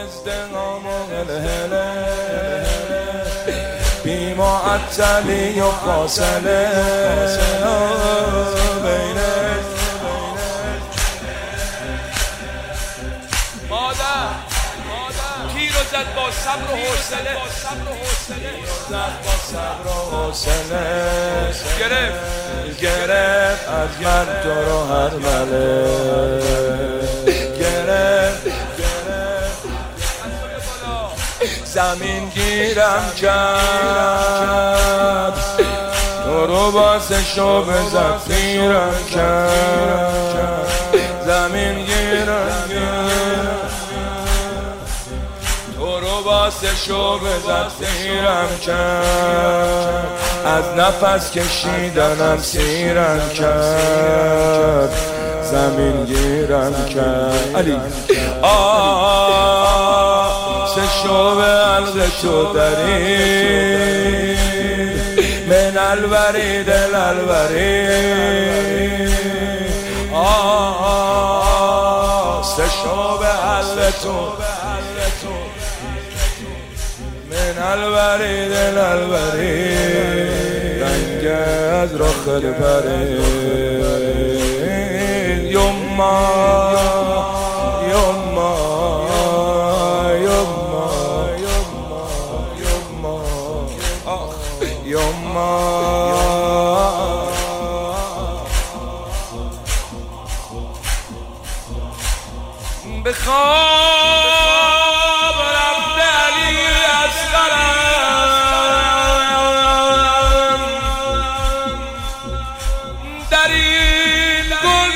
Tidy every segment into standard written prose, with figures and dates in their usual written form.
ازدهام و هلهله بی معطلی و فاصله مادر کی رو زد با صبر و حوصله گرفت از من تو رو هر مله گرفت زمین گیرم کرد تو رو واسه شب زفیرم کرد زمین گیرم تو رو واسه شب زفیرم کرد از نفس کشیدنم سیرم کرد زمین گیرم کرد علی سه شب علق تو داری من الورید الالورید سه شب علق تو من الورید الالورید رنگ از رخ الپرید یما یما یما یما یما بخواب رفت علی اصغرم در این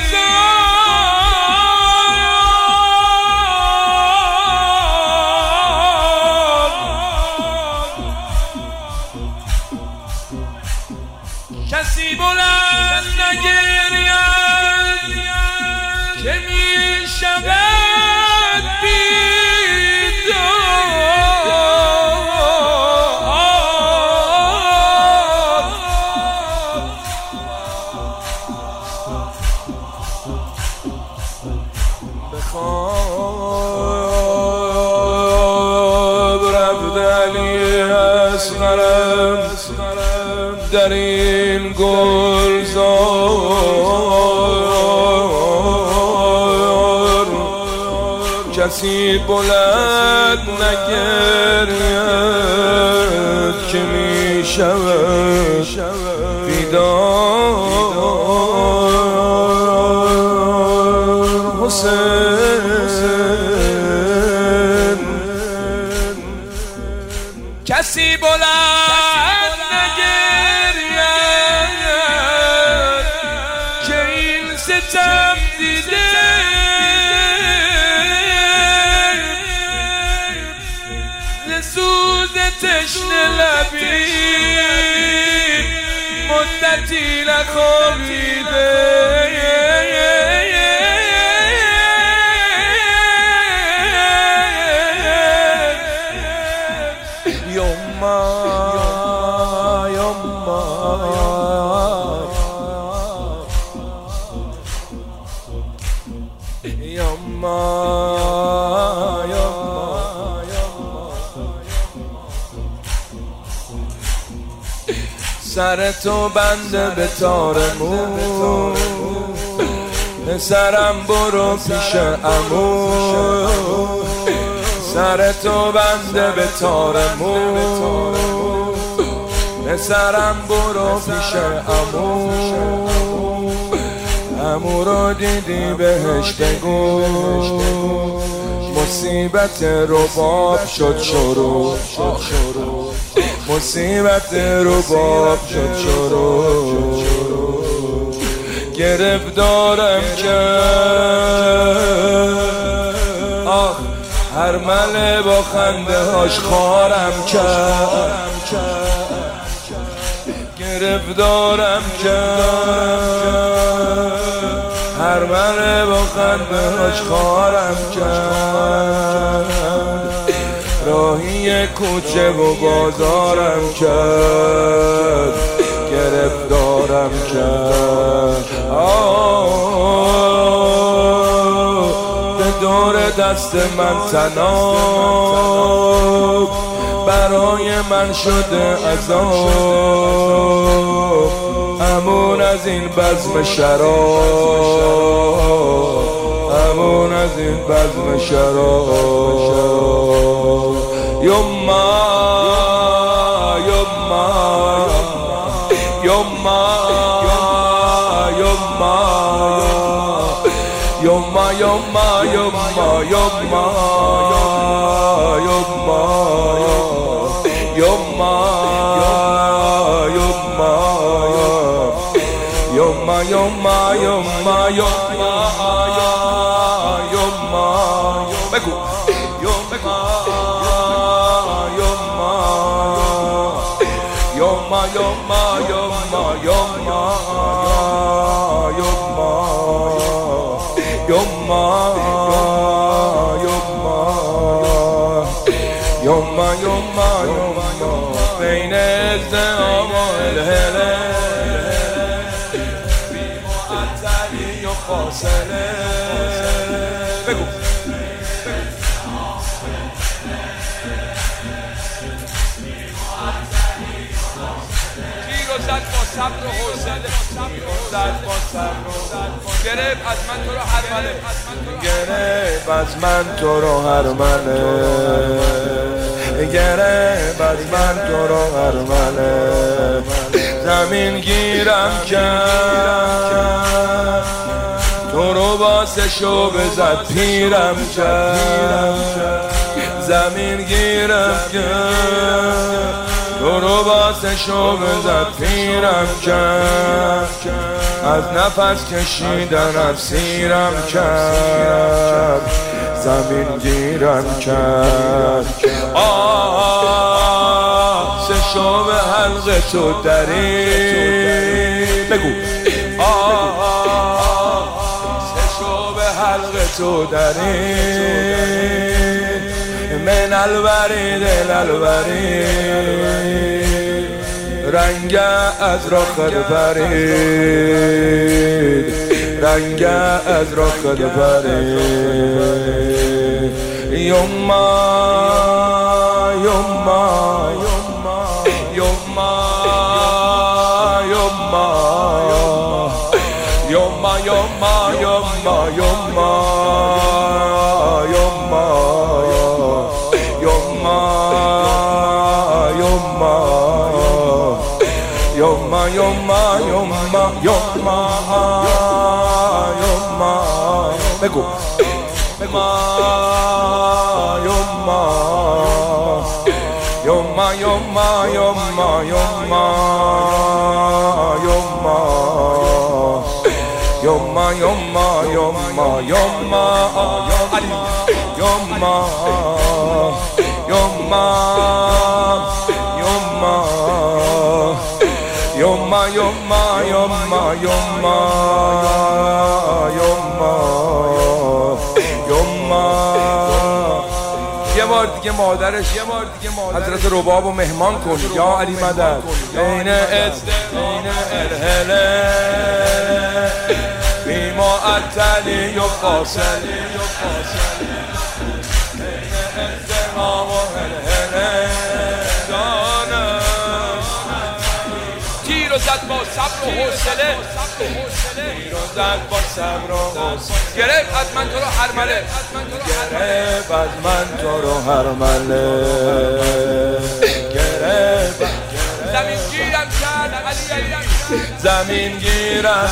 گلزار کسی بلند نگرید که می شود بیدار بخواب رفت علی اصغرم در این گلزار کسی بلند نگرید که می شود بیدار حسین کسی بلند نگرید که این ستم دیده سوز تشنه لبی مدتی نخوابیده یما یما یما سر تو بنده به تار مو پسرم برو پیش عمو سر تو بنده به تار مو پسرم برو پیش عمو عمو رو دیدی بهش بگو مصیبت رباب شد شروع مصیبت رباب شد شروع گرفتارم کرد آه هر مله با خنده هاش خارم کرد گرفتارم کرد هر مله با خنده هاش خارم کرد راهی کوچه و بازارم کرد گرفتارم کرد به دور دست من تناب، برای من شده عذاب، امون از این بزم شراب، امون از این بزم شراب. یما یما یما یما یما یما یما یما یما یما یما یما یما یما یما بگو یما یما یما یما یما یما یما یما یما یما یما بین ازدحام و الهله بی معطلی و فاصله. بگو تیر و زد با صبر و حوصله، زد با صبر و گرفت از من تو رو هرمله، گرفت از من تو رو هرمله، گرفت از من تو رو هرمله. زمین گیرم کرد تو رو واسه شعبه زد پیرم کرد، زمین گیرم کرد تو رو واسه شعبه زد پیرم کرد، از نفس کشیدنم سیرم کرد، زمین گیرم کرد. سه شعبه حلقه تو درید، بگو سه شعبه حلقه تو درید، من الورید الورید، رنگ از رخت پرید، رنگ از رخت پرید. یما یما یما یما یما یما یما یما یما یما یما یما یما یما بگو یما یما یما یما یما یما یما یما یما یما علی یما یما یما یما یما یما یما یما یما. یه بار دیگه مادرش حضرت رباب و مهمان کن یا علی مدد. بین الهله بی معطلی و فاصله، بین ازدحام و الهله تیر و زد با صبر و حوصله، تیر و زد با صبر و حوصله، گرفت از من تو رو هرمله، گرفت از من تو رو هرمله، گرفت زمین گیرم کرد علی علی، زمین گیرم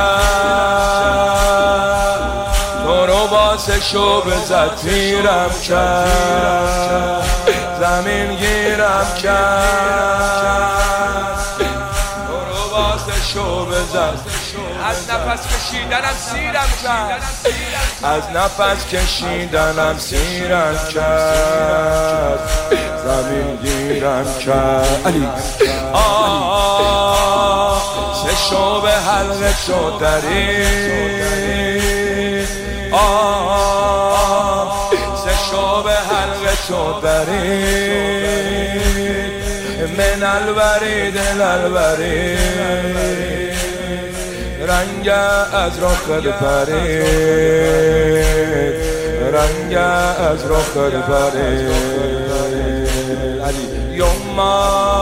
کرد تو رو واسه شعبه زد پیرم کرد، زمین گیرم کرد تو رو واسه شعبه زد، از نفس کشیدنم سیرم کرد، از نفس کشیدنم سیرم کرد، زمین گیرم کرد. علی سه شعبه حلقه تو درید، سه شعبه حلقه تو درید، من الورید الورید، رنگ از رخت پرید، از رخ بره علی یوما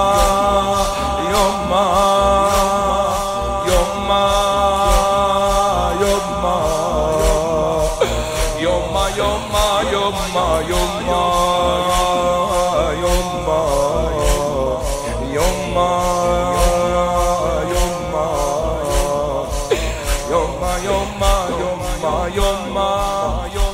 یوما یوما یوما یوما یوما یوما یوما یوما یوما یوما یوما یوما یوما